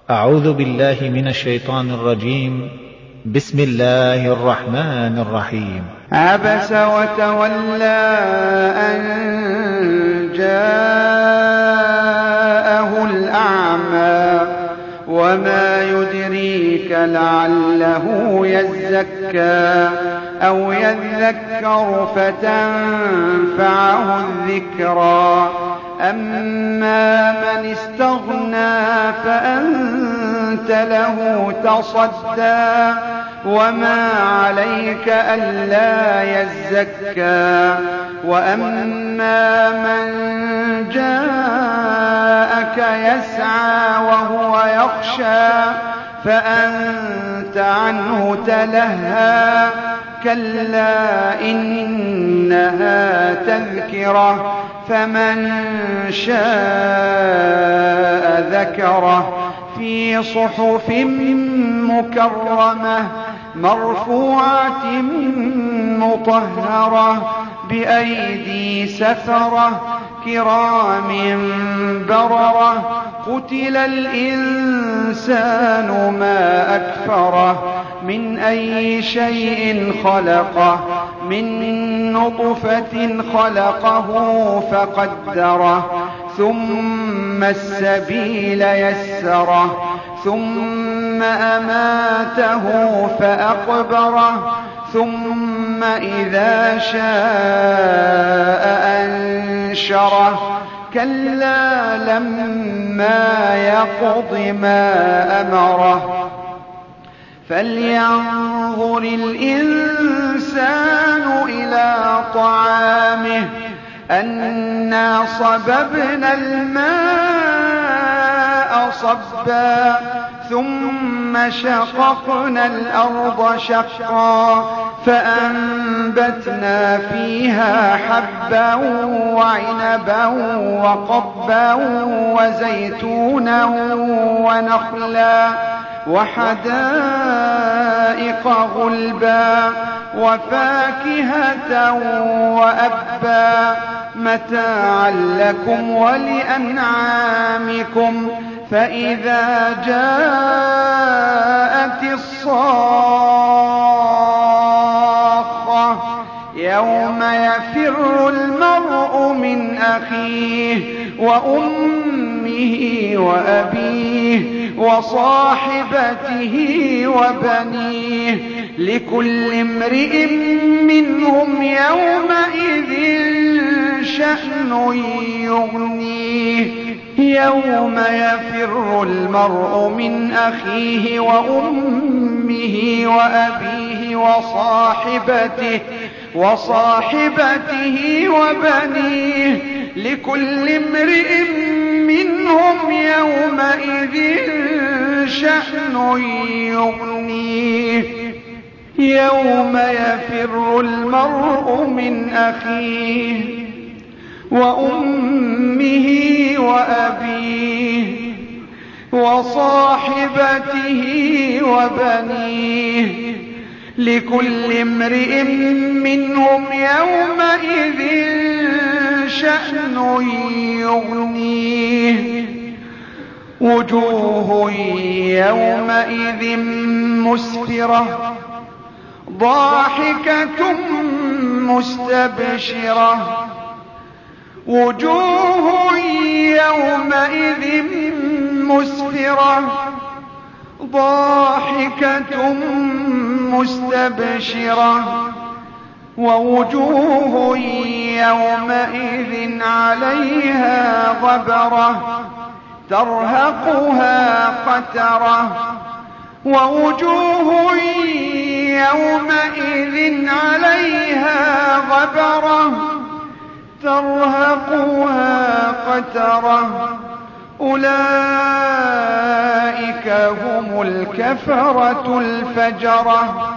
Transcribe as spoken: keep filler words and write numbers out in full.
أعوذ بالله من الشيطان الرجيم. بسم الله الرحمن الرحيم. عبس وتولى أن جاءه الأعمى وما يدريك لعله يزكى أو يذكر فتنفعه الذكرى. أما من استغنى فأنت له تصدى وما عليك ألا يزكى. وأما من جاءك يسعى وهو يخشى فأنت عنه تلهى. كلا إنها تذكرة فمن شاء ذكره في صحف مكرمة مرفوعة مطهرة بأيدي سفرة كرام بررة. قتل الإنسان ما أكفره من أي شيء خلقه من نطفة خلقه فقدره ثم السبيل يسره ثم أماته فأقبره ثم إذا شاء أنشره. كلا لما يقض ما أمره فلينظر الإنسان إلى طعامه أنا صببنا الماء صبا ثم شققنا الأرض شقا فأنبتنا فيها حبا وعنبا وقضبا وزيتونا ونخلا وحدائق غلبا وفاكهة وأبا متاعا لكم ولأنعامكم. فإذا جاءت الصاخة يوم يفر المرء من أخيه وأمه وأبيه وصاحبته وبنيه لكل امرئ منهم يومئذ شأن يغنيه. يوم يفر المرء من أخيه وأمه وأبيه وصاحبته وصاحبته وبنيه لكل امرئ منهم يومئذ شأن يغنيه. يوم يفر المرء من أخيه وأمه وأبيه وصاحبته وبنيه لكل امرئ منهم يومئذ شأن يغنيه. وجوه يومئذ مسفرة ضاحكة مستبشرة وجوه يومئذ مسفرة ضاحكة مستبشرة ووجوه يومئذ عليها غبرة ترهقها قترة ووجوه يومئذ عليها غبرة ترهقها قترة. أولئك هم الكفرة الفجرة.